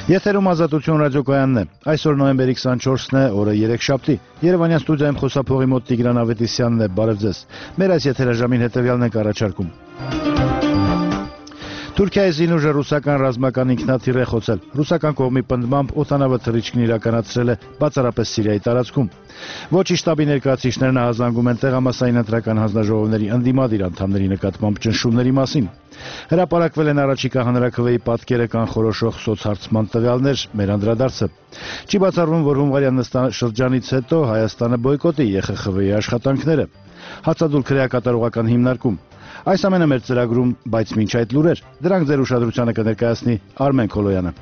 Եթերում Ազատություն ռադիոկայանն է։ Այսօր նոյեմբերի 24-ն է, օրը երեքշաբթի։ Երևանյան ստուդիայում խոսափողի մոտ Տիգրան Ավետիսյանն է, բարև ձեզ։ Մեր այս եթերաժամին հետևյալն ենք առաջարկում։ Թուրքիայի զինուժը ռուսական ռազմական ինքնաթիռ է խոցել։ Ռուսական կողմի պնդմամբ օդանավը թռիչքն իրականացրել է բացառապես Սիրիայի տարածքում։ Ոչի շտաբի ներկայացուցիչներն ահազանգում են տեղամասային ընտրական հանձնաժողովների ընդդիմադիր անդամների նկատմամբ ճնշումների մասին։ Հրապարակվել են առաջիկա հանրաքվեի պատկերը կանխորոշող սոցհարցման տվյալներ, մեր անդրադարձը։ Չի բացառվում, որ հունվարյան նստաշրջանից հետո Հայաստանը բոյկոտի ԵԽԽՎ-ի աշխատանքները։ Հացադուլ քրեակատարողական հիմնարկում։ Այս ամենը մեր ծրագրում, բայց մինչ այդ լուրեր, դրանք ձեր ուշադրությանը կներկայացնի Արմեն Քոլոյանը։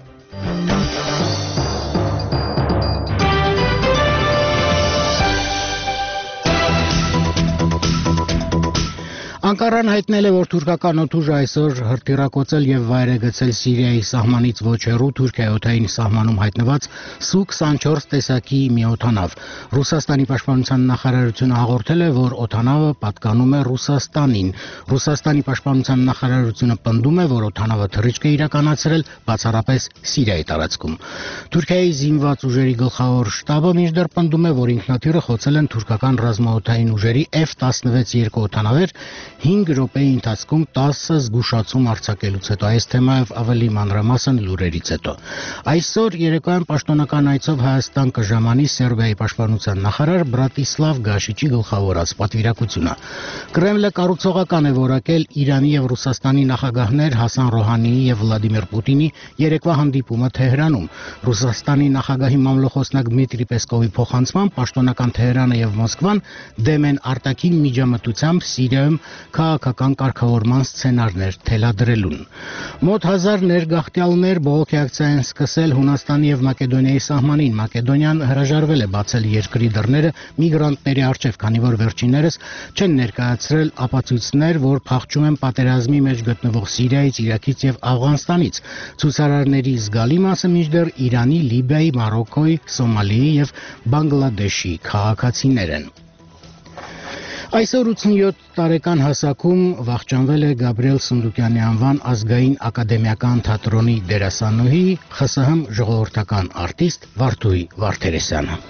Անկարան հայտնել է, որ թուրքական օդուժը այսօր հրթիռակոծել եւ վայր է գցել Սիրիայի սահմանից ոչ հեռու Թուրքիայի օդային սահմանում հայտնված Su-24 տեսակի մի օդանավ։ Ռուսաստանի պաշտպանության նախարարությունը հաղորդել է, որ օդանավը պատկանում է Ռուսաստանին։ Ռուսաստանի պաշտպանության նախարարությունը պնդում է, որ օդանավը թռիչք է իրականացրել բացառապես Սիրիայի տարածքում։ Թուրքիայի զինված ուժերի գլխավոր շտաբը մինչդեռ պնդում է, որ ինքնաթիռը խոցել են թուրքական ռազմաօդային ուժերի F-16 երկու օդանավեր 5 րոպեի ընթացքում 10 զգուշացում արձակելուց հետո։ Այս թեմայով ավելի մանրամասն լուրերից հետո։ Այսօր երեկոյան պաշտոնական այցով Հայաստան կժամանի Սերբիայի պաշտպանության նախարար Բրատիսլավ Գաշիչի գլխավորած պատվիրակությունը։ Կրեմլը կառուցողական է որակել Իրանի եւ Ռուսաստանի նախագահներ Հասան Ռոհանիի եւ Վլադիմիր Պուտինի երեկվա հանդիպումը Թեհրանում։ Ռուսաստանի նախագահի մամլոխոսնակ Դմիտրի Պեսկովի փոխանցմամբ պաշտոնական Թեհրանը եւ Մոսկվան դեմ են արտաքին միջամտությամբ Սիրիայում քաղաքական կարգավորման սցենարներ թելադրելուն։ Մոտ 1000 ներգաղթյալներ բողոքի ակցիա են սկսել Հունաստանի եւ Մակեդոնիայի սահմանին։ Մակեդոնիան հրաժարվել է բացել երկրի դռները միգրանտների առջև, քանի որ վերջիններս չեն ներկայացրել ապացույցներ, որ փախչում են պատերազմի մեջ գտնվող Սիրիայից, Իրաքից եւ Աֆղանստանից։ Ցուցարարների զգալի մասը մինչդեռ Իրանի, Լիբիայի, Մարոկկոյի, Սոմալիի եւ Բանգլադեշի քաղաքացիներ են։ Այսօր 87 տարեկան հասակում վախճանվել է Գաբրիել Սունդուկյանի անվան ազգային ակադեմիական թատրոնի դերասանուհի, ԽՍՀՄ ժողովրդական արտիստ Վարդուհի Վարդերեսյանը։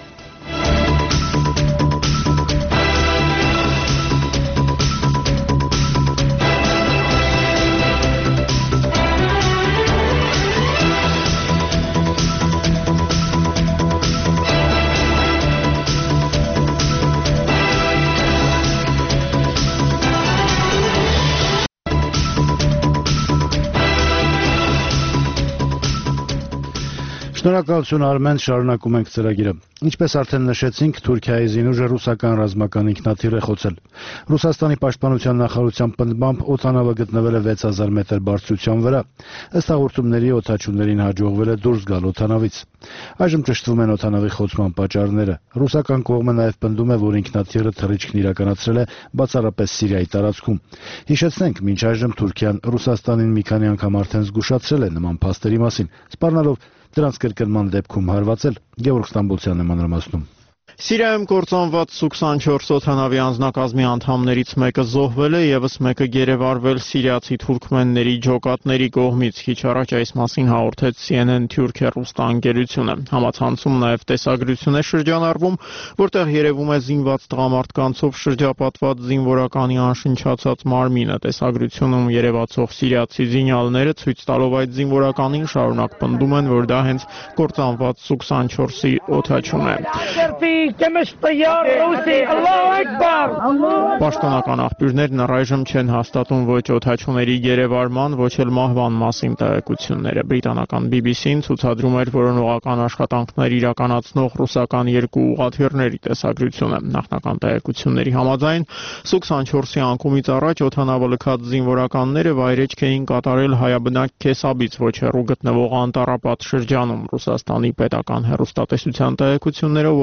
Շնորհակալություն Արմեն, շարունակում ենք ծրագիրը։ Ինչպես արդեն նշեցինք, Թուրքիայի զինուժը ռուսական ռազմական ինքնաթիռ է խոցել։ Ռուսաստանի պաշտպանության նախարարության պնդմամբ օդանավը գտնվել է 6000 մետր բարձրության վրա։ Ըստ հաղորդումների օդաչուներին հաջողվել է դուրս գալ օդանավից։ Այժմ ճշտվում են օդանավի խոցման պատճառները։ Ռուսական կողմը նաև պնդում է, որ ինքնաթիռը թռիչքն իրականացրել է բացառապես Սիրիայի տարածքում։ Հիշեցնենք, մինչ այժմ Թուրքիան Ռուսաստանին մի քանի անգամ արդեն զգուշացրել է նման փաստերի մասին, սպառնալով դրանց կրկնման դեպքում հարվածել։ Գևորգ Ստամբոլցյանն է մանրամասնում։ Սիրիայում կործանված Su-24 օդանավի անձնակազմի անդամներից մեկը զոհվել է, ևս մեկը գերեվարվել սիրիացի թուրքմենների ջոկատների կողմից։ Քիչ առաջ այս մասին հաղորդեց CNN Թուրքիա ռուստաընկերությունը։ Համացանցում նաև տեսագրություն է շրջանառվում, որտեղ երևում է զինված տղամարդկանցով շրջապատված զինվորականի անշնչացած մարմինը։ Տեսագրությունում երևացող սիրիացի զինյալները ցույց տալով այդ զինվորականին շարունակ պնդում են, որ դա հենց կործանված Su-24-ի օդաչուն է։ Պաշտոնական աղբյուրներն առայժմ չեն հաստատում ոչ օդաչուների գերեվարման, ոչ էլ մահվան մասին տեղեկությունները։ Բրիտանական BBC-ն ցուցադրում էր որոնողական աշխատանքներ իրականացնող ռուսական երկու ուղղաթիռների տեսագրությունը։ Նախնական տեղեկությունների համաձայն Su-24-ի անկումից առաջ օդանավը լքած զինվորականները վայրեջք էին կատարել հայաբնակ Քեսաբից ոչ հեռու գտնվող Անտարապատ շրջանում։ Ռուսաստանի պետական հեռուստատեսության տեղեկություններով օդաչուները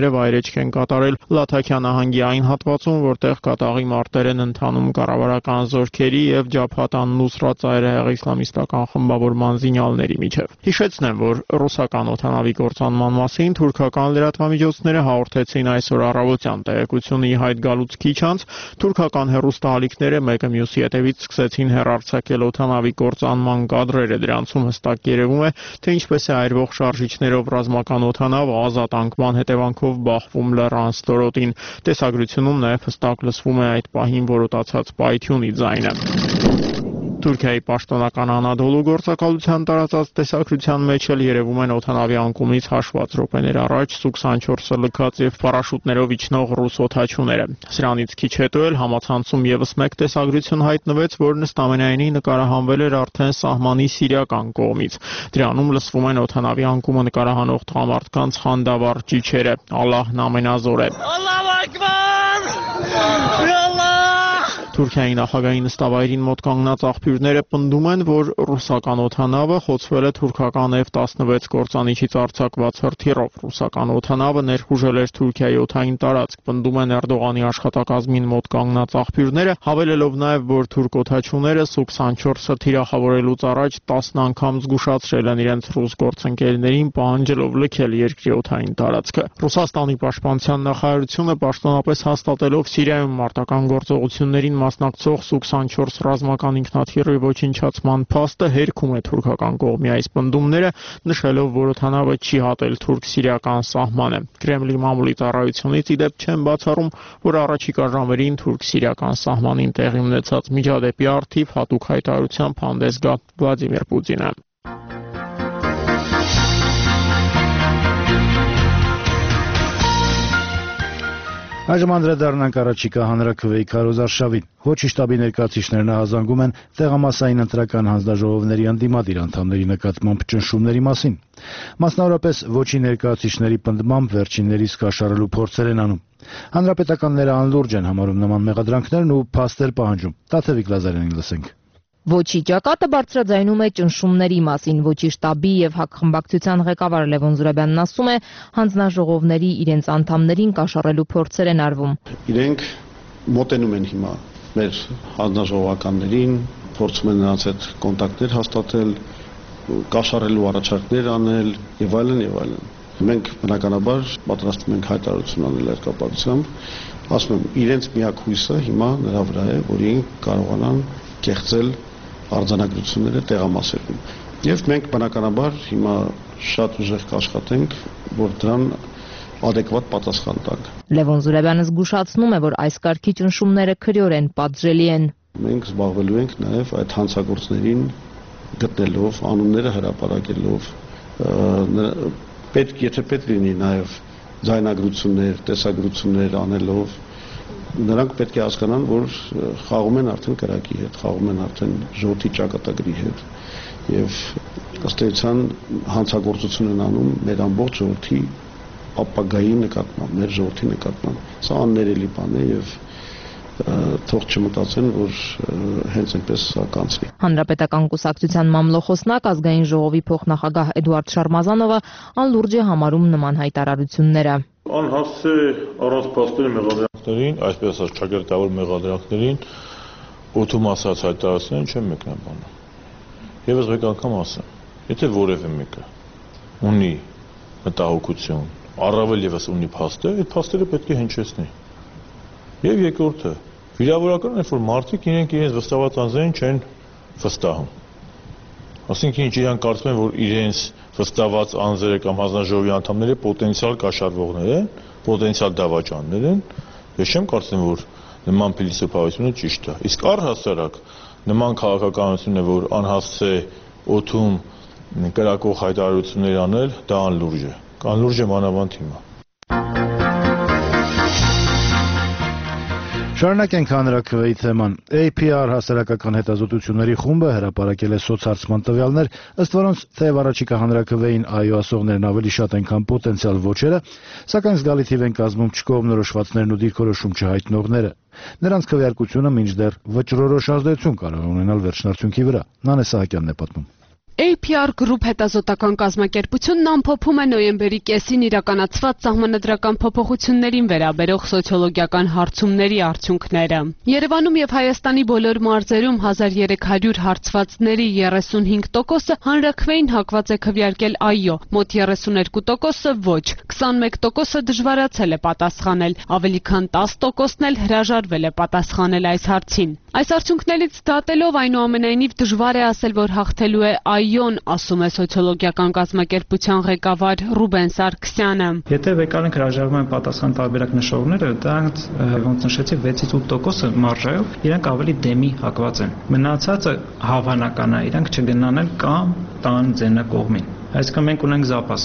զինվորները վայրեջք են կատարել Լաթաքիա նահանգի այն հատվածում, որտեղ կատաղի մարտեր են ընթանում կառավարական զորքերի եւ Ջաբհաթ ան-Նուսրատ ծայրահեղ իսլամիստական խմբավորման զինյալների միջև։ Հիշեցնեմ, որ ռուսական օդանավի կործանման մասին թուրքական լրատվամիջոցները հաղորդեցին այսօր առավոտյան տեղեկությունը ի հայտ գալուց քիչ անց թուրքական հեռուստաալիքները մեկը մյուսի հետևից սկսեցին հեռարձակել օդանավի կործանման կադրերը։ Դրանցում հստակ երևում է, թե ինչպես է այրվող շարժիչներով ռազմական օդանավը ազատանկման հետևանքով բախվում լեռան ստորոտին։ Տեսագրությունում նաև հստակ լսվում է այդ պահին որոտացած պայթյունի ձայնը։ Թուրքիայի պաշտոնական Անադոլու գործակալության տարածած տեսագրության մեջ էլ երևում են օդանավի անկումից հաշված րոպեներ առաջ Su-24-ը լքած եւ պարաշուտներով իջնող ռուս օդաչուները։ Սրանից քիչ հետո էլ համացանցում եւս մեկ տեսագրություն հայտնվեց, որն ըստ ամենայնի նկարահանվել էր արդեն սահմանի սիրիական կողմից։ Դրանում լսվում են օդանավի անկումը նկարահանող տղամարդկանց խանդավառ ճիչերը։ Ալլահն ամենազոր է։ Ալլահ ակբար։ Թուրքիայի նախագահի նստավայրին մոտ կանգնած աղբյուրները պնդում են, որ ռուսական օդանավը խոցվել է թուրքական F-16 կործանիչից արձակված հրթիռով։ Ռուսական օդանավը ներխուժել էր Թուրքիայի օդային տարածք, պնդում են Էրդողանի աշխատակազմին մոտ կանգնած աղբյուրները, հավելելով նաև, որ թուրք օդաչուները Su-24-ը թիրախավորելուց առաջ 10 անգամ զգուշացրել են իրենց ռուս գործընկերներին, պահանջելով լքել երկրի օդային տարածքը։ Ռուսաստանի պաշտպանության նախարարությունը պաշտոնապես հաստատելով Սիրիայում մարտական գործողություններին մասնակցող Su-24 ռազմական ինքնաթիռի ոչնչացման փաստը հերքում է թուրքական կողմի այս պնդումները, նշելով, որ օդանավը չի հատել թուրք-սիրիական սահմանը։ Կրեմլի մամուլի ծառայությունից ի դեպ չեն բացառում, որ առաջիկա ժամերին թուրք-սիրիական սահմանին տեղի ունեցած միջադեպի առթիվ հատուկ հայտարարությամբ հանդես գա Վլադիմիր Պուտինը։ Այժմ անդրադառնանք առաջիկա հանրաքվեի քարոզարշավին։ Ոչի շտաբի ներկայացուցիչներն ահազանգում են տեղամասային ընտրական հանձնաժողովների ընդդիմադիր անդամների նկատմամբ ճնշումների մասին։ Մասնավորապես ոչի ներկայացուցիչների պնդմամբ վերջիններից կաշառելու փորձեր են անում։ Հանրապետականները անլուրջ են համարում նման մեղադրանքներն ու փաստեր պահանջում։ Տաթևիկ Լազարյանին լսենք։ Ոչի ճակատը բարձրաձայնում է ճնշումների մասին։ Ոչի շտաբի եւ հակխմբակցության ղեկավար Լևոն Զուրաբյանն ասում է, հանձնաժողովների իրենց անդամներին կաշառելու փորձեր են արվում։ Իրենք մոտենում են հիմա մեր հանձնաժողովականներին, փորձում են նրանց հետ կոնտակտներ հաստատել, կաշառելու առաջարկներ անել եւ այլն եւ այլն։ Մենք բնականաբար պատրաստվում ենք հայտարարություն անել այդ կապակցությամբ, ասում եմ, իրենց միակ հույսը հիմա նրա վրա է, որ իրենք կարողանան կեղծել արձանագրությունները տեղամասերում։ Եվ մենք բնականաբար հիմա շատ ուժեղ կաշխատենք, որ դրան adekvat պատասխան տանք։ Լևոն Զուրաբյանը զգուշացնում է, որ այս կարգի ճնշումները քրեորեն պատժելի են։ Մենք զբաղվելու ենք նաև այդ հանցագործներին գտնելով, անունները հրապարակելով, եթե պետք լինի նաև ձայնագրություններ, տեսագրություններ անելով, նրանք պետք է հասկանան, որ խաղում են արդեն կրակի հետ, խաղում են արդեն ժողովրդի ճակատագրի հետ եւ ըստ էության հանցագործություն են անում մեր ամբողջ ժողովրդի ապագայի նկատմամբ, մեր ժողովրդի նկատմամբ։ Սա աններելի բան է եւ թող չմտածեն, որ հենց այնպես կանցնի։ Հանրապետական կուսակցության մամլոխոսնակ ազգային ժողովի փոխնախագահ Էդուարդ Շարմազանովը անլուրջ է համարում նման հայտարարությունները։ Անհասց է առանց փաստերի մեղադրանքներին, այսպես ասած ճակերտավոր մեղադրանքներին, օդում ասած հայտարարություններին չեմ մեկնաբանում։ Եվս մեկ անգամ ասեմ, եթե որևէ մեկը ունի մտահոգություն, առավել եւս ունի փաստեր, այդ փաստերը պետք է հնչեցնի։ Եվ երկրորդը, վիրավորական է, որ մարդիկ իրենց վստահված անձերին չեն վստահում։ Այսինքն իրանք կարծում են, որ իրենց վստահված անձերը կամ հանձնաժողովի անդամները պոտենցիալ կաշառվողներ են, պոտենցիալ դավաճաններ են, ես չեմ կարծում, որ նման փիլիսոփայությունը ճիշտ է։ Իսկ առհասարակ նման քաղաքականություն է, որ անհասց է օդում կրակող հայտարարություններ անել, դա անլուրջ է։ Անլուրջ է մանավանդ հիմա։ Շարունակենք հանրաքվեի թեման։ APR հասարակական հետազոտությունների խումբը հրապարակել է սոցհարցման տվյալներ, ըստ որոնց թեև առաջիկա հանրաքվեին այո ասողներն ավելի շատ են, քան պոտենցիալ ոչերը, սակայն զգալի թիվ են կազմում չկողմնորոշվածներն ու դիրքորոշում չհայտնողները։ Նրանց քվեարկությունը մինչդեռ վճռորոշ ազդեցություն կարող է ունենալ վերջնարդյունքի վրա։ Նանե Սահակյանն է պատմում։ PR Group հետազոտական կազմակերպությունն ամփոփում է նոյեմբերի կեսին իրականացված սահմանադրական փոփոխություններին վերաբերող սոցիոլոգիական հարցումների արդյունքները։ Երևանում եւ Հայաստանի բոլոր մարզերում 1300 հարցվածների 35%-ը հանրաքվեին հակված է քվեարկել այո, մոտ 32%-ը ոչ, 21%-ը դժվարացել է պատասխանել, ավելի քան 10%-ն էլ հրաժարվել է պատասխանել այս հարցին։ Այս արդյունքներից դատելով այնուամենայնիվ դժվար է ասել, որ հաղթելու է այոն, ասում է սոցիոլոգիական կազմակերպության ղեկավար Ռուբեն Սարգսյանը։ Եթե վեկալենք հրաժարվում են պատասխան տարբերակ նշողները, դրանց ոնց նշեցի 6-ից 8% մարժայով իրենք ավելի դեմի հակված են։ Մնացածը հավանական է, իրենք չգնան էլ կամ տան ձենը կողմին։ Այսինքն մենք ունենք զապաս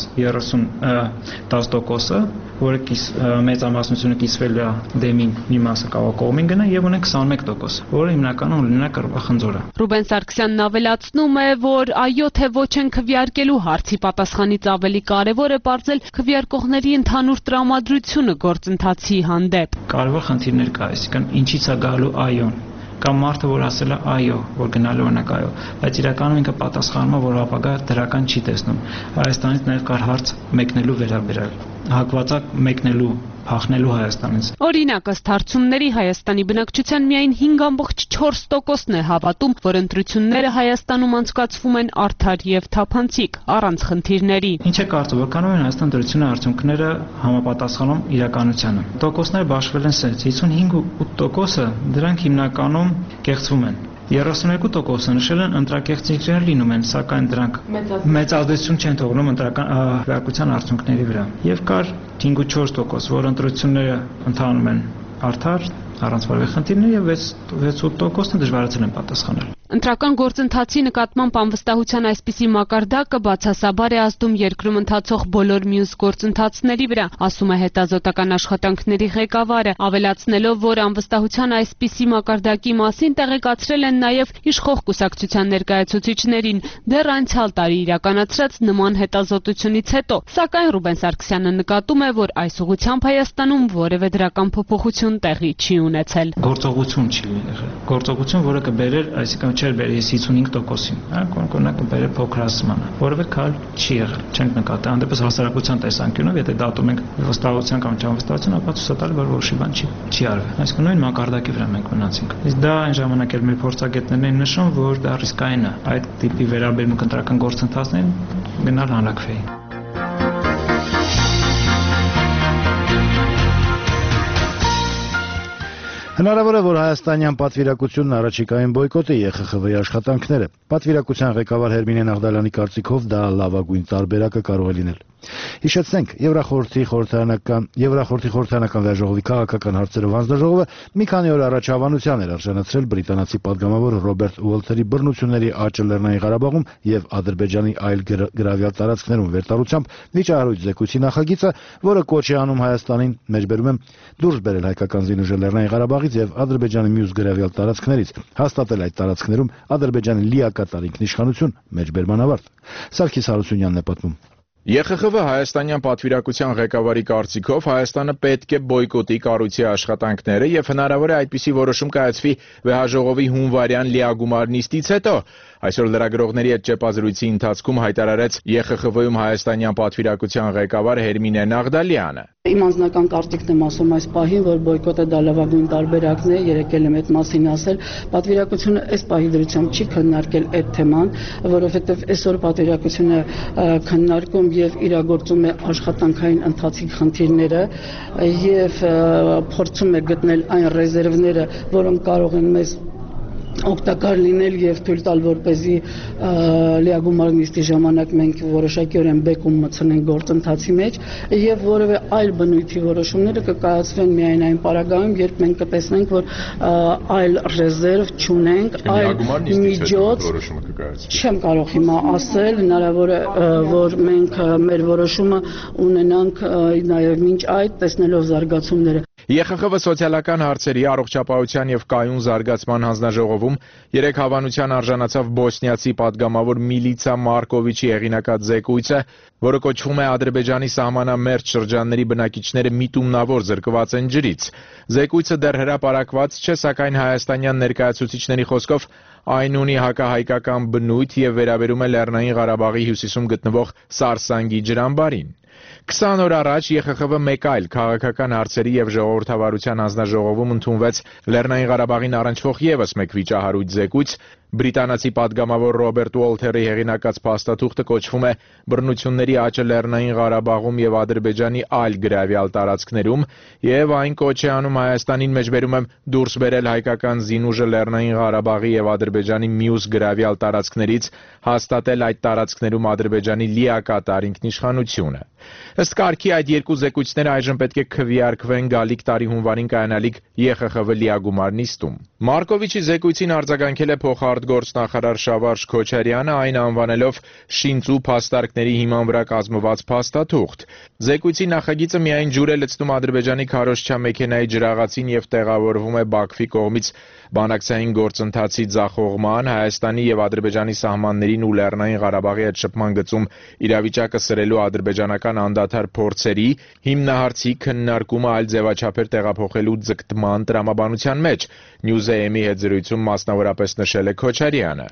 10%-ը, որը մեծամասնությունը կիսվել է դեմին, մի մասը կարող կողմին գնա եւ ունենք 21%, որը հիմնականում լինի կռվախնձորը։ Ռուբեն Սարգսյանն ավելացնում է, որ այո թե ոչ են քվեարկելու հարցի պատասխանից ավելի կարևոր է բարձել քվեարկողների ընդհանուր տրամադրությունը գործընթացի հանդեպ։ Կարևոր խնդիրներ կա, այսինքն ինչից է գալու այոն կամ մարդը որ ասել է այո, որ գնալու օրինակ այո, բայց իրականում ինքը պատասխանում է, որ ապագա դրական չի տեսնում։ Հայաստանից նաև կար հարց մեկնելու վերաբերյալ, հակվածակ մեկնելու փախնելու Հայաստանից։ Օրինակ, ըստ հարցումների Հայաստանի բնակչության միայն 5.4%-ն է հավատում, որ ընտրությունները Հայաստանում անցկացվում են արդար եւ թափանցիկ, առանց խնդիրների։ Ինչ է կարծում, որ կանոն Հայաստան դրությունը արդյունքները համապատասխանում իրականությանը։ Տոկոսները բաշխվել են սենց 55.8%-ը դրանք հիմնականում կեղծվում են։ 32%-ը նշել են ընտրակեղծիքներ լինում են, սակայն դրանք մեծ ազդեցություն չեն թողնում ընտրական քվեարկության արդյունքների վրա։ Եվ կար 5.4%, որ ընտրությունները ընթանում են արդար, առանց որևէ խնդիրների եւ 6.8%-ը դժվարացել են պատասխանել։ Ընտրական գործընթացի նկատմամբ անվստահության այսպիսի մակարդակը բացասաբար է ազդում երկրում ընթացող բոլոր մյուս գործընթացների վրա, ասում է հետազոտական աշխատանքների ղեկավարը, ավելացնելով, որ անվստահության այսպիսի մակարդակի մասին տեղեկացրել են նաև իշխող կուսակցության ներկայացուցիչներին դեռ անցյալ տարի իրականացրած նման հետազոտությունից հետո, սակայն Ռուբեն Սարգսյանը նկատում է, որ այս ուղղությամբ Հայաստանում որևէ դրական փոփոխություն տեղի չի ունեցել։ Գործողություն չի եղել։ Գործողություն, որը կբերեր, այսինքն չէր բերի 55%-ին, օրինակ կբերեր փոքրացմանը, որովհետեւ քայլ չի եղել, չենք նկատի։ Հանդեպս հասարակության տեսանկյունով, եթե դատում ենք վստահության կամ չանվստահություն, ապա ցույց է տալի, որ որոշի բան չի արվել։ Այսինքն նույն մակարդակի վրա մենք մնացինք։ Իսկ դա այն ժամանակ էլ մեր փորձագետներն էին նշում, որ դա ռիսկային է այդ տիպի վերաբերմունք ընտրական գործընթացներին գնալ հանրաքվեի։ Հնարավոր է, որ հայաստանյան պատվիրակությունն առաջիկային բոյկոտի ԵԽԽՎ-ի աշխատանքները։ Պատվիրակության ղեկավար Հերմինե Նաղդալյանի կարծիքով դա լավագույն տարբերակը կարող է լինել։ Հիշեցնենք, Եվրախորհրդի խորհրդարանական վեաժողովի քաղաքական հարցերով հանձնաժողովը մի քանի օր առաջ հավանության էր արժանացրել բրիտանացի պատգամավոր Ռոբերտ Ուոլթերի բռնությունների աճը Լեռնային Ղարաբաղում եւ Ադրբեջանի այլ գրավյալ տարածքներում վերտարությամբ վիճահարույց զեկույցի նախագիծը, որը կոչ է անում Հայաստանին, մեջբերում է դուրս բերել հայկական զինուժը Լեռնային Ղարաբաղից եւ Ադրբեջանի մյուս գրավյալ տարածքներից, հաստատել այդ տարածքներում Ադրբեջանի լիակատար ինքնիշխանություն, մեջբերման ավարտ։ Սարգիս Հարությունյանն է պատմում։ ԵԽԽՎ հայաստանյան պատվիրակության ղեկավարի կարծիքով Հայաստանը պետք է բոյկոտի կառույցի աշխատանքները եւ հնարավոր է այդպիսի որոշում կայացվի վեհաժողովի հունվարյան լիագումար նիստից հետո։ Այսօր լրագրողների հետ ճեպազրույցի ընթացքում հայտարարեց ԵԽԽՎ-ում հայաստանյան պատվիրակության ղեկավար Հերմինե Նաղդալյանը։ Իմ անձնական կարծիքն եմ ասում այս պահին, որ բոյկոտը դա լավագույն տարբերակն է, երեկ էլ եմ այդ մասին ասել։ Պատվիրակությունը այս պահի դրությամբ չի քննարկել այդ թեման, որովհետև այսօր պատվիրակությունը քննարկում եւ իրագործում է աշխատանքային ընթացիկ խնդիրները եւ փորձում է գտնել այն ռեզերվները, որոնք կարող են մեզ օգտակար լինել եւ թույլ տալ, որպեսզի լիագումար նիստի ժամանակ մենք որոշակիորեն բեկում մտցնենք գործընթացի մեջ եւ որևէ այլ բնույթի որոշումները կկայացվեն միայն այն պարագայում, երբ մենք կտեսնենք, որ այլ ռեզերվ չունենք, այլ միջոց չեմ կարող հիմա ասել, հնարավոր է, որ մենք մեր որոշումը ունենանք նաեւ մինչ այդ տեսնելով զարգացումները։ ԵԽԽՎ սոցիալական հարցերի առողջապահության եւ կայուն զարգացման հանձնաժողովում երեք հավանության արժանացավ բոսնիացի պատգամավոր Միլիցա Մարկովիչի հեղինակած զեկույցը, որը կոչվում է Ադրբեջանի սահմանամերձ շրջանների բնակիչները միտումնավոր զրկված են ջրից։ Զեկույցը դեռ հրապարակված չէ, սակայն հայաստանյան ներկայացուցիչների խոսքով այն ունի հակահայկական բնույթ եւ վերաբերում է Լեռնային Ղարաբաղի հյուսիսում գտնվող Սարսանգի ջրամբարին։ 20 օր առաջ ԵԽԽՎ մեկ այլ քաղաքական հարցերի եւ ժողովրդավարության հանձնաժողովում ընդունվեց Լեռնային Ղարաբաղին առնչվող եւս մեկ վիճահարույց զեկույց։ Բրիտանացի պատգամավոր Ռոբերտ Ուոլթերի հեղինակած փաստաթուղթը կոչվում է «Բռնությունների աճը Լեռնային Ղարաբաղում եւ Ադրբեջանի այլ գրավյալ տարածքներում» եւ այն կոչ է անում Հայաստանին մեջբերում եմ դուրս բերել հայկական զինուժը Լեռնային Ղարաբաղի եւ Ադրբեջանի մյուս գրավյալ տարածքներից, հաստատել այդ տարածքներում Ադրբեջանի լիակատար ինքնիշխանությունը։ Ըստ կարգի այդ երկու զեկույցները այժմ պետք է քվեարկվեն գալիք տարի հունվարին կայանալիք ԵԽԽՎ լիագումար նիստում։ Մարկովիչի զեկույցին արձագանքել է փոխարտգործնախարար Շավարժ Քոչարյանը, այն անվանելով շինծու փաստարկների հիման վրա կազմված փաստաթուղթ։ Զեկույցի նախագիծը միայն ջուր է լցնում Ադրբեջանի քարոզչա մեքենայի ջրաղացին եւ տեղավորվում է Բաքվի կողմից բանակցային գործընթացի ձախողման, Հայաստանի եւ Ադրբեջանի սահմաններին ու Լեռնային Ղարաբաղի հետ շփման գծում իրավիճակը սրելու ադրբեջանական անդադար փորձերի, հիմնահարցի քննարկումը այլ ձևաչափեր տեղափոխելու ձգտման տրամաբանության մեջ, Նյուզեեմի հետ զրույցում մասնավորապես նշել է Քոչարյանը։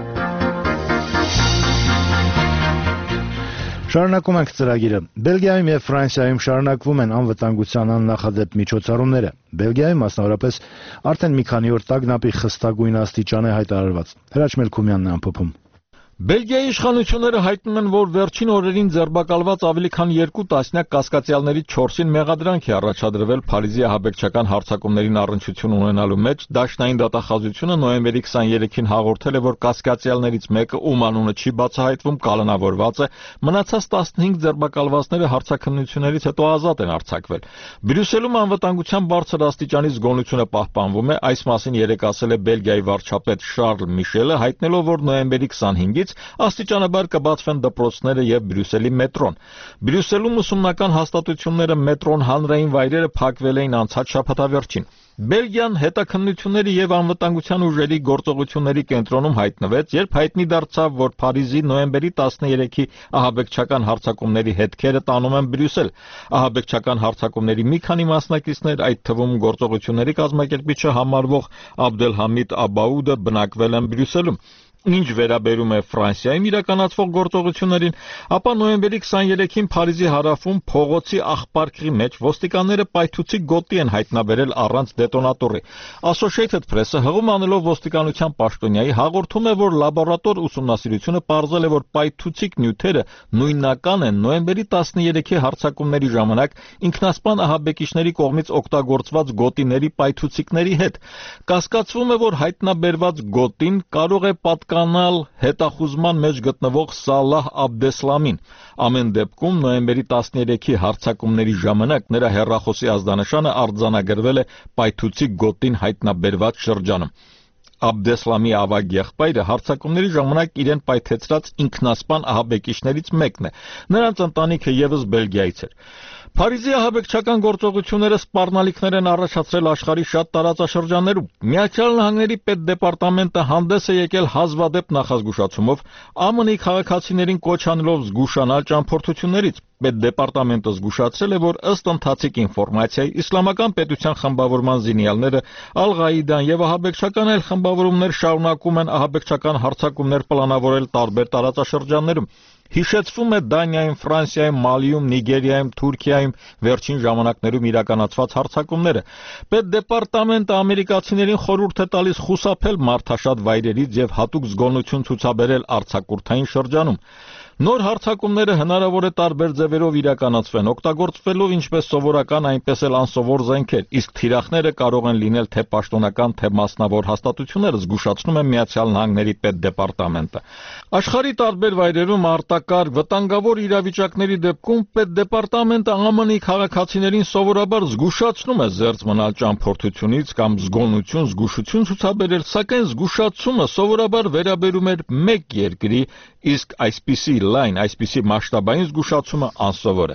Շարունակում ենք ծրագիրը։ Բելգիայում եւ Ֆրանսիայում շարունակվում են անվտանգության աննախադեպ միջոցառումները։ Բելգիայում մասնավորապես արդեն մի քանի օր տագնապի խստագույն աստիճան է հայտարարված։ Հրաչ Մելքումյանն է ամփոփում։ Բելգիայի իշխանությունները հայտնում են, որ վերջին օրերին ձերբակալված ավելի քան 2 տասնյակ կասկածյալներից 4-ին մեղադրանք է առաջադրվել Փարիզի ահաբեկչական հարձակումներին առնչություն ունենալու մեջ։ Դաշնային դատախազությունը նոյեմբերի 23-ին հաղորդել է, որ կասկածյալներից մեկը, ում անունը չի բացահայտվում, կալանավորված է, մնացած 15 ձերբակալվածները հարցաքննություններից հետո ազատ են արձակվել։ Բրյուսելում անվտանգության բարձր աստիճանի զգոնությունը պահպանվում է, այս մասին երեկ ասել է Բելգիայի վարչապետ Շարլ Միշելը, հայտնելով, որ նոյեմբերի 25-ից աստիճանաբար կբացվեն դպրոցները եւ Բրյուսելի մետրոն։ Բրյուսելում ուսումնական հաստատությունները, մետրոն, հանրային վայրերը փակվել էին անցած շաբաթավերջին։ Բելգիան հետաքննությունների եւ անվտանգության ուժերի գործողությունների կենտրոնում հայտնվեց, երբ հայտնի դարձավ, որ Փարիզի նոյեմբերի 13-ի ահաբեկչական հարձակումների հետքերը տանում են Բրյուսել։ Ահաբեկչական հարձակումների մի քանի մասնակիցներ, այդ թվում գործողությունների կազմակերպիչը համարվող Աբդելհամիդ Աբաուդը, բնակվել են Բրյուսելում։ Ինչ վերաբերում է Ֆրանսիայում իրականացվող գործողություններին, ապա նոյեմբերի 23-ին Փարիզի հարավում փողոցի աղբարկի մեջ ոստիկանները պայթուցիկ գոտի են հայտնաբերել առանց դետոնատորի։ Associated Press-ը հղում անելով ոստիկանության պաշտոնյայի հաղորդում է, որ լաբորատոր ուսումնասիրությունը պարզել է, որ պայթուցիկ նյութերը նույնական են նոյեմբերի 13-ի հարձակումների ժամանակ ինքնասպան ահաբեկիչների կողմից օգտագործված գոտիների պայթուցիկների հետ։ Կասկածվում է, որ հայտնաբերված գոտին կարող է պատկանալ հետախուզման մեջ գտնվող Սալահ Աբդեսլամին։ Ամեն դեպքում նոյեմբերի 13-ի հարձակումների ժամանակ նրա հեռախոսի ազդանշանը արձանագրվել է պայթուցիկ գոտին հայտնաբերված շրջանում։ Աբդեսլամի ավագ եղբայրը հարձակումների ժամանակ իրեն պայթեցրած ինքնասպան ահաբեկիչներից մեկն է։ Նրանց ընտանիքը եւս Բելգիայից էր։ Փարիզի ահաբեկչական գործողությունները սպառնալիքներ են առաջացրել աշխարհի շատ տարածաշրջաններում։ Միացյալ Նահանգների պետդեպարտամենտը հանդես է եկել հազվադեպ նախազգուշացումով, ԱՄՆ-ի քաղաքացիներին կոչ անելով զգուշանալ ճամփորդություններից։ Պետդեպարտամենտը զգուշացրել է, որ ըստ ընթացիկ ինֆորմացիայի իսլամական պետության խմբավորման զինյալները, Ալ-Ղաիդան եւ ահաբեկչական այլ խմբավորումներ շարունակում են ահաբեկչական հարձակումներ պլանավորել տարբեր տարածաշրջաններում։ Հիշեցվում է Դանիայում, Ֆրանսիայում, Մալիում, Նիգերիայում, Թուրքիայում վերջին ժամանակներում իրականացված հարձակումները։ Պետդեպարտամենտը ամերիկացիներին խորհուրդ է տալիս խուսափել մարդաշատ վայրերից եւ հատուկ զգոնություն ցուցաբերել արձակուրդային շրջանում։ Նոր հարձակումները հնարավոր է տարբեր ձևերով իրականացվեն, օգտագործվելով ինչպես սովորական, այնպես էլ անսովոր զենքեր, իսկ թիրախները կարող են լինել թե պաշտոնական, թե մասնավոր հաստատություններ, զգուշացնում է Միացյալ Նահանգների պետդեպարտամենտը։ Աշխարհի տարբեր վայրերում արտակարգ վտանգավոր իրավիճակների դեպքում պետդեպարտամենտը ԱՄՆ-ի քաղաքացիներին սովորաբար զգուշացնում է զերծ մնալ ճամփորդությունից կամ զգոնություն, զգուշություն ցուցաբերել, սակայն զգուշացումը սովորաբար վերաբերում էր մեկ երկրի, իսկ այսպիսի լայն, այսպիսի մասշտաբային զգուշացումը անսովոր է։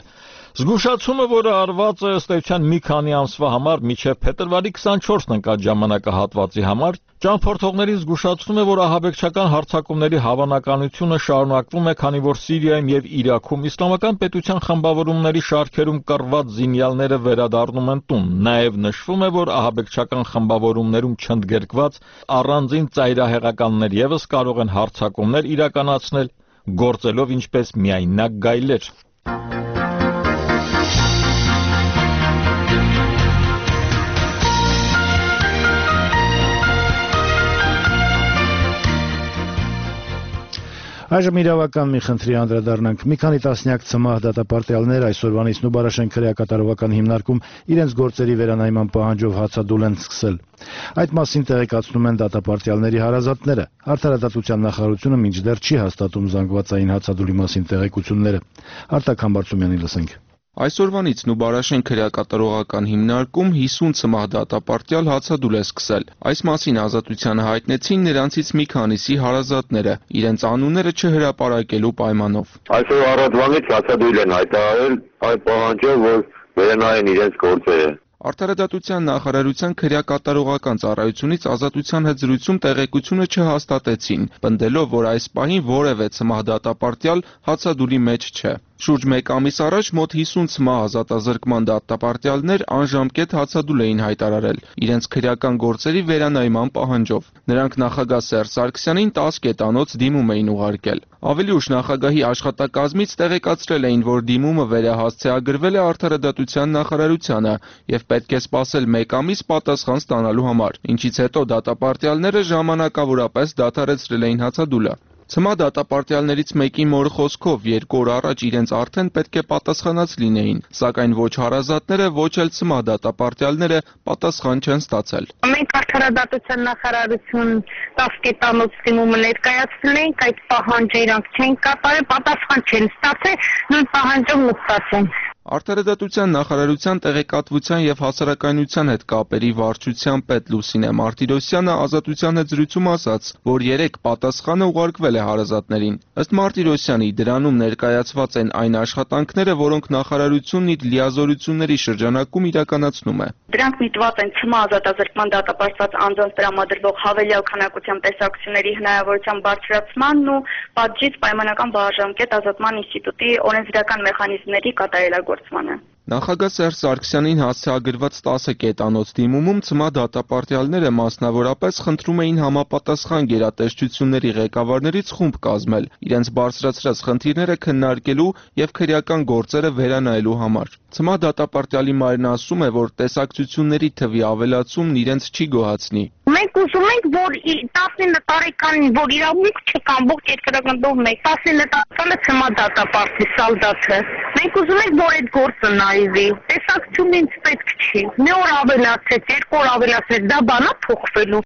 Զգուշացումը, որը արված է ըստ էության մի քանի ամսվա համար մինչև փետրվարի 24-ն ընկած ժամանակահատվածի համար, ճամփորդողներին զգուշացնում է, որ ահաբեկչական հարձակումների հավանականությունը շարունակվում է, քանի որ Սիրիայում եւ Իրաքում իսլամական պետության խմբավորումների շարքերում կռված զինյալները վերադառնում են տուն։ Նաեւ նշվում է, որ ահաբեկչական խմբավորումներում չընդգրկված առանձին ծայրահեղականներ եւս կարող են հարձակումներ իրականացնել, գործելով ինչպես միայնակ գայլեր։ Այժմ իրավական մի խնդրի անդրադառնանք։ Մի քանի տասնյակ ցմահ դատապարտյալներ այսօրվանից Նուբարաշեն քրեակատարողական հիմնարկում իրենց գործերի վերանայման պահանջով հացադուլ են սկսել։ Այդ մասին տեղեկացնում են դատապարտյալների հարազատները։ Արդարադատության նախարարությունը մինչդեռ չի հաստատում զանգվածային հացադուլի մասին տեղեկությունները։ Արտակ Համբարձումյանի լսենք։ Այսօրվանից Նուբարաշեն քրեակատարողական հիմնարկում 50 ցմահ դատապարտյալ հացադուլ է սկսել։ Այս մասին ազատությանը հայտնեցին նրանցից մի քանիսի հարազատները, իրենց անունները չհրապարակելու պայմանով։ Այսօր առավոտվանից հացադուլ են հայտարարել այն պահանջով, որ վերանայեն իրենց գործերը։ Արդարադատության նախարարության քրեակատարողական ծառայությունից ազատության հետ զրույցում տեղեկությունը չհաստատեցին, պնդելով, որ այս պահին որևէ ցմահ դատապարտյալ հացադուլի մեջ չէ։ Շուրջ մեկ ամիս առաջ մոտ 50 ցմահ ազատազրկման դատապարտյալներ անժամկետ հացադուլ էին հայտարարել իրենց քրեական գործերի վերանայման պահանջով։ Նրանք նախագահ Սերժ Սարգսյանին 10 կետանոց դիմում էին ուղարկել։ Ավելի ուշ նախագահի աշխատակազմից տեղեկացրել էին, որ դիմումը վերահասցեագրվել է Արդարադատության նախարարությանը եւ պետք է սպասել մեկ ամիս պատասխան ստանալու համար, ինչից հետո դատապարտյալները ժամանակավորապես դադարեցրել էին հացադուլը։ Ցմահ դատապարտյալներից մեկի մոր խոսքով 2 օր առաջ իրենց արդեն պետք է պատասխանած լինեին, սակայն ոչ հարազատները, ոչ էլ ցմահ դատապարտյալները պատասխան չեն ստացել։ Մենք Արդարադատության նախարարություն 10 կետանոց դիմումը ներկայացրել ենք, այդ պահանջը իրանք չեն կատարել, պատասխան չեն ստացել, նույն պահանջով մուծած են։ Արդարադատության նախարարության տեղեկատվության եւ հասարակայնության հետ կապերի վարչության պետ Լուսինե Մարտիրոսյանը ազատության հետ զրույցում ասաց, որ 3 պատասխանը ուղարկվել է հարազատներին։ Ըստ Մարտիրոսյանի, դրանում ներկայացված են այն աշխատանքները, որոնք նախարարությունն իր լիազորությունների շրջանակում իրականացնում է։ Դրանք միտված են ցմահ ազատազրկման դատապարտված անձանց տրամադրվող հավելյալ քանակությամբ տեսակցությունների հնարավորության բարձրացմանն ու պատժից պայմանական բաժանմկետ ազատման ինստիտուտի օրենսդրական մեխանիզմների կատարելագործմանը։ Նախագահ Սերժ Սարգսյանին հասցեագրված 10 կետանոց դիմումում ցմահ դատապարտյալները մասնավորապես խնդրում էին համապատասխան գերատեսչությունների ղեկավարներից խումբ կազմել, իրենց բարձրացրած խնդիրները քննարկելու եւ քրեական գործերը վերանայելու համար։ Ցմահ դատապարտյալի մայրն ասում է, որ տեսակցությունների թվի ավելացումն իրենց չի գոհացնի։ Մենք ուզում ենք, որ 19 տարեկանին, որ իրավունք չկա ամբողջ երկրագնդով մեկ, 19 տարեկանը ցմահ դատապարտի սալդաթը։ Մենք ուզում ենք, որ այդ գործը նայվի։ Տեսակցությունն ինձ պետք չի։ Մի օր ավելացեց, 2 օր ավելացեց, դա բան է փոխվելու։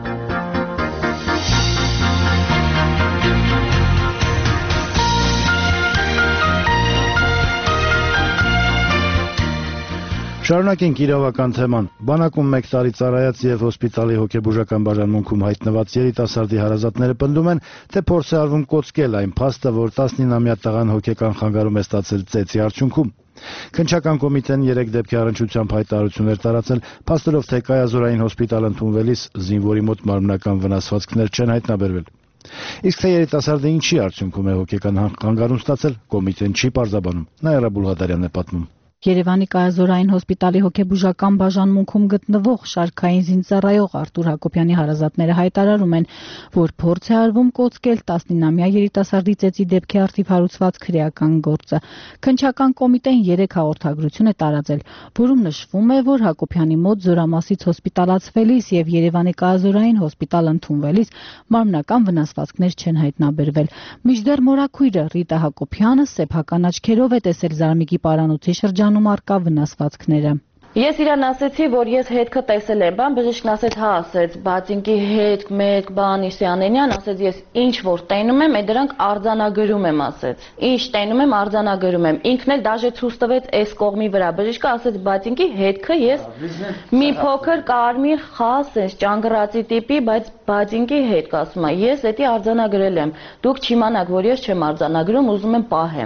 Շարունակենք իրավական թեման։ Բանակում 1 տարի ծառայած եւ հոսպիտալի հոգեբուժական բաժանմունքում հայտնված երիտասարդի հարազատները պնդում են, թե փորձ է արվում կոծկել այն փաստը, որ 19-ամյա տղան հոգեկան խանգարում է ստացել ծեծի արդյունքում։ Քննչական կոմիտեն 3 դեպքի առնչությամբ հայտարարություններ տարածել, փաստելով, թե կայազորային հոսպիտալ ընդունվելիս զինվորի մոտ մարմնական վնասվածքներ չեն հայտնաբերվել։ Իսկ թե երիտասարդը ինչի արդյունքում է հոգեկան խանգարում ստացել, կոմիտեն չի պարզաբանում։ Նաիրա Բուլղադարյանն է պատմում։ Երևանի կայազորային հոսպիտալի հոգեբուժական բաժանմունքում գտնվող շարքային զինծառայող Արտուր Հակոբյանի հարազատները հայտարարում են, որ փորձ է արվում կոծկել 19-ամյա երիտասարդի ծեծի դեպքի առթիվ հարուցված քրեական գործը։ Քննչական կոմիտեն 3 հաղորդագրություն է տարածել, որում նշվում է, որ Հակոբյանի մոտ Զորամասից հոսպիտալացվելիս եւ Երևանի կայազորային հոսպիտալ ընդունվելիս մարմնական վնասվածքներ չեն հայտնաբերվել։ Մինչդեռ մորաքույրը Ռիտա Հակոբյանը սեփական աչքերով է տեսել Զարմիկի պարանոցի շրջանում արկա վնասվածքները։ Ես իրան ասեցի, որ ես հետքը տեսել եմ, բժիշկն ասեց, հա, ասեց, բացինքի հետ, մեկ, բան, Իսյանենյան, ասեց, ես ինչ որ տենում եմ, դրանք արձանագրում եմ, ասեց։ Ինչ տենում եմ, արձանագրում եմ։ Ինքն էլ դաժե ցույց տվեց այս կողմի վրա, բժիշկը ասեց, բացինքի հետքը ես մի փոքր կարմիր խաս, այս ճանգռացի տիպի, բայց բացինքի հետք ասում է, ես էդի արձանագրել եմ։ Դուք չիմանաք, որ ես չեմ արձանագրում, ուզում եմ պահեմ։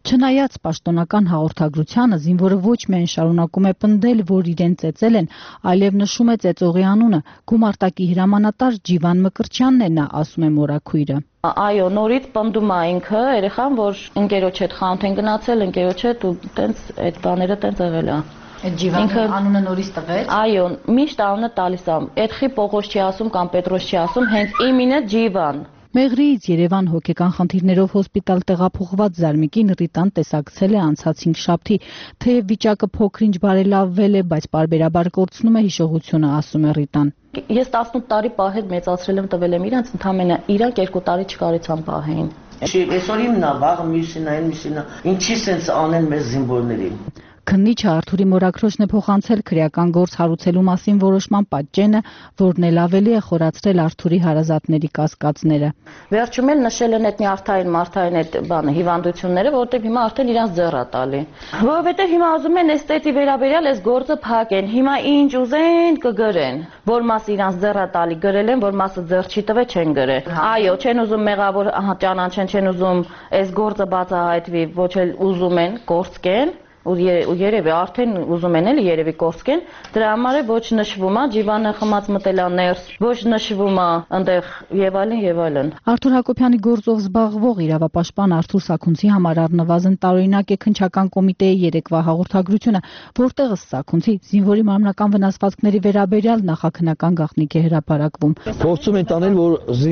Չնայած պաշտոնական հաղորդագրությանը զինվորը ոչ միայն շարունակում է պնդել, որ իրեն ծեծել են, այլև նշում է ծեծողի անունը, գումարտակի հրամանատար Ջիվան Մկրտչյանն է նա, ասում է մորաքույրը։ Այո, նորից պնդում է ինքը երեխան, որ ընկերոջ հետ խանութ են գնացել, ընկերոջ հետ ու տենց այդ բաները տենց եղել է։ Այդ Ջիվանի անունը նորից տվեց։ Այո, միշտ անունը տալիս է։ Էդխի Պողոս չի ասում կամ Պետրոս չի ասում, հենց իմինը Ջիվան։ Մեղրիից Երևան հոգեկան խնդիրներով հոսպիտալ տեղափոխված Զարմիկին Ռիտան տեսակցել է անցած 5 շաբթի, թեև վիճակը փոքր-ինչ բարելավվել է, բայց պարբերաբար կորցնում է հիշողությունը, ասում է Ռիտան։ Ես 18 տարի պահել մեծացրել եմ, տվել եմ իրանց, ընդամենը իրանք 2 տարի չկարեցան պահեին։ Այսօր իմն է, վաղը մյուսին է, ինչի սենց անեն մեզ զինվորներին։ Քննիչը Արթուրի մորաքրոջն է փոխանցել քրեական գործ հարուցելու մասին որոշման պատճենը, որն էլ ավելի է խորացրել Արթուրի հարազատների կասկածները։ Վերջում էլ նշել են այդ մարդային այդ բանը հիվանդությունները, որովհետև հիմա արդեն իրանց ձեռ է տալի։ Որովհետև հիմա ուզում են այս տետի վերաբերյալ այս գործը փակեն։ Հիմա ինչ ուզեն կգրեն։ Որ մասը իրանց ձեռ է տալի գրել են, որ մասը ձեռ չի տվել չեն գրել։ Այո, չեն ուզում մեղավոր ճանաչեն, չեն ուզում այս գործը բացահայտվի, ոչ էլ ուզում են կորցկեն։ Ու երևի արդեն ուզում են էլի երևի կորցկեն, դրա համար է ոչ նշվում է Ջիվանը խմած մտել է ներս, ոչ նշվում է այնտեղ եւ այլն։ Արթուր Հակոբյանի գործով զբաղվող իրավապաշտպան Արթուր Սաքունցի համար առնվազն տարօրինակ է քննչական կոմիտեի երեկվա հաղորդագրությունը, որտեղ ըստ Սաքունցի զինվորի մարմնական վնասվածքների վերաբերյալ նախաքննական գաղտնիք է հրապարակվում։ Փորձում են տանել, որ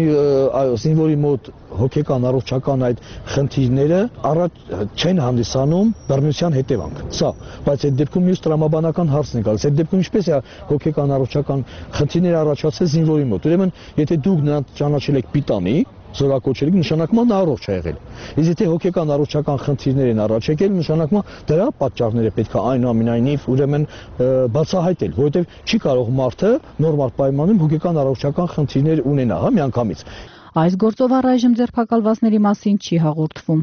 զինվորի մոտ հոգեկան առողջական այդ խնդիրները առաջ չեն հանդիսանում բռնության հետևանք։ Սա, բայց այդ դեպքում մյուս տրամաբանական հարցն է գալիս։ Այդ դեպքում ինչպես է հոգեկան առողջական խնդիրներ առաջացել զինվորի մոտ։ Ուրեմն, եթե դուք նրան ճանաչել եք պիտանի, զորակոչել եք, նշանակում է նա առողջ է եղել։ Իսկ եթե հոգեկան առողջական խնդիրներ են առաջ եկել, նշանակում է դրա պատճառները պետք է այնուամենայնիվ ուրեմն բացահայտել, որովհետև չի կարող մարդը նորմալ պայմաններում հոգեկան առողջական խնդիրներ ունենա, միանգամից։ Այս գործով առայժմ ձերբակալվածների մասին չի հաղորդվում։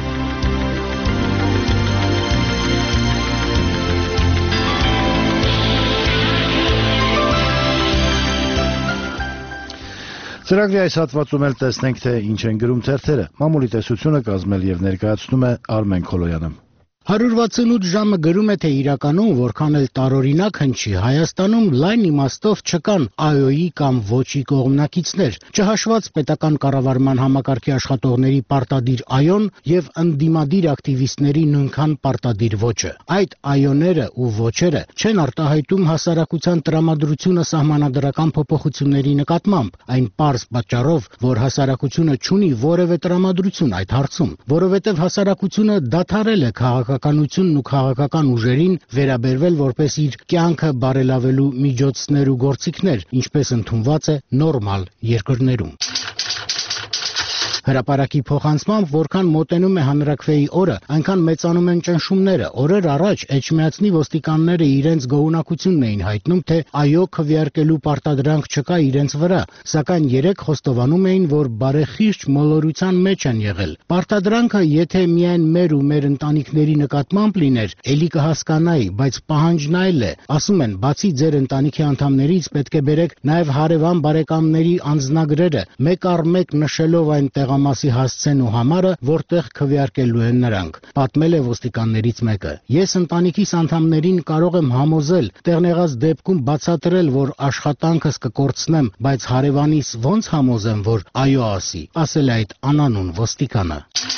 Ծրագրի այս հատվածում էլ տեսնենք, թե ինչ են գրում թերթերը։ Մամուլի տեսությունը կազմել եւ ներկայացնում է Արմեն Քոլոյանը։ 168 ժամը գրում է, թե իրականում, որքան էլ տարօրինակ հնչի, Հայաստանում լայն իմաստով չկան ԱՅՈ-ի կամ ոչի կողմնակիցներ, չհաշված պետական կառավարման համակարգի աշխատողների պարտադիր ԱՅՈ-ն եւ ընդդիմադիր ակտիվիստների նույնքան պարտադիր ոչը։ Այդ ԱՅՈ-ները ու ոչերը չեն արտահայտում հասարակության տրամադրությունը սահմանադրական փոփոխությունների նկատմամբ, այն պարզ պատճառով, որ հասարակությունը չունի որևէ տրամադրություն այդ հարցում, որովհետեւ հասարակությունը դադարել է քաղաքականությունն ու քաղաքական ուժերին վերաբերվել որպես իր կյանքը բարելավելու միջոցներ ու գործիքներ, ինչպես ընդունված է նորմալ երկրներում։ Հրապարակի փոխանցմամբ, որքան մոտենում է հանրաքվեի օրը, այնքան մեծանում են ճնշումները։ Օրեր առաջ Էջմիածնի ոստիկանները իրենց գոհունակությունն էին հայտնում, թե այո, քվեարկելու պարտադրանք չկա իրենց վրա, սակայն երեք խոստովանում էին, որ բարեխիղճ մոլորության մեջ են եղել։ Պարտադրանքը, եթե միայն մեր ու մեր ընտանիքների նկատմամբ լիներ, էլի կհասկանայի, բայց պահանջն այլ է։ Ասում են, բացի ձեր ընտանիքի անդամներից պետք է բերեք նաև հարևան բարեկամների անձնագրերը, մեկ առ մեկ նշելով այն տեղամասի հասցեն ու համարը, որտեղ քվեարկելու են նրանք։ Պատմել է ոստիկաններից մեկը։ Ես ընտանիքիս անդամներին կարող եմ համոզել, տեղնեղած դեպքում բացատրել, որ աշխատանքս կկորցնեմ, բայց հարևանիս ոնց համոզեմ, որ այո ասի, ասել է այդ անանուն ոստիկանը։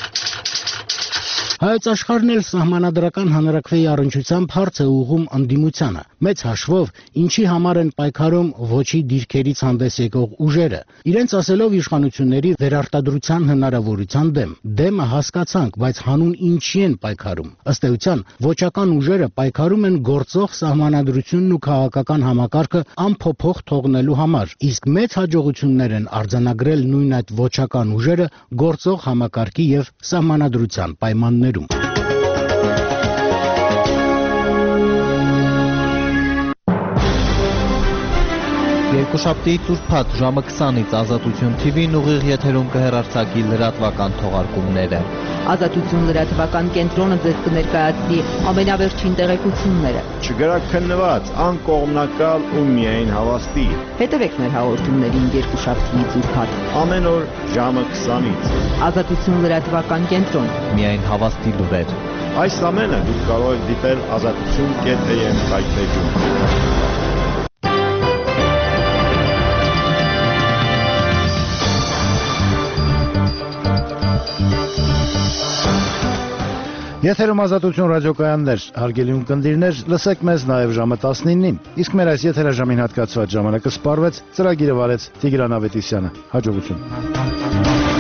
Հայոց աշխարհն էլ սահմանադրական հանրաքվեի առնչությամբ հարց է ուղղում ընդդիմությանը։ Մեծ հաշվով, ինչի համար են պայքարում ոչի դիրքերից հանդես եկող ուժերը։ Իրենց ասելով իշխանությունների վերարտադրության հնարավորության դեմ։ Դեմը հասկացանք, բայց հանուն ինչի են պայքարում։ Ըստ էության, ոչական ուժերը պայքարում են գործող սահմանադրությունն ու քաղաքական համակարգը անփոփոխ թողնելու համար, իսկ մեծ հաջողություններ են արձանագրել նույն այդ ոչական ուժերը գործող համակարգի եւ սահմանադրության պայմաններում։ Երկուշաբթի ծուրփաթ ժամը 20-ից Ազատություն TV-ն ուղիղ եթերում կհեռարձակի լրատվական թողարկումները։ Ազատություն լրատվական կենտրոնը ձեզ կներկայացնի ամենավերջին տեղեկությունները։ Չգրաքննված, անկողմնակալ ու միայն հավաստի։ Հետևեք մեր հաղորդումներին երկուշաբթի ծուրփաթ։ Ամեն օր ժամը 20-ից։ Ազատություն լրատվական կենտրոն։ Միայն հավաստի լուրեր։ Այս ամենը դուք կարող եք դիտել azatutun.am սայթերում։ Եթերում Ազատություն ռադիոկայաններ, հարգելի ունկնդիրներ, լսեք մեզ նաև ժամը 19-ին, իսկ մեր այս եթերաժամին հատկացված ժամանակը սպառվեց, ծրագիրը վարեց Տիգրան Ավետիսյանը։ Հաջողություն։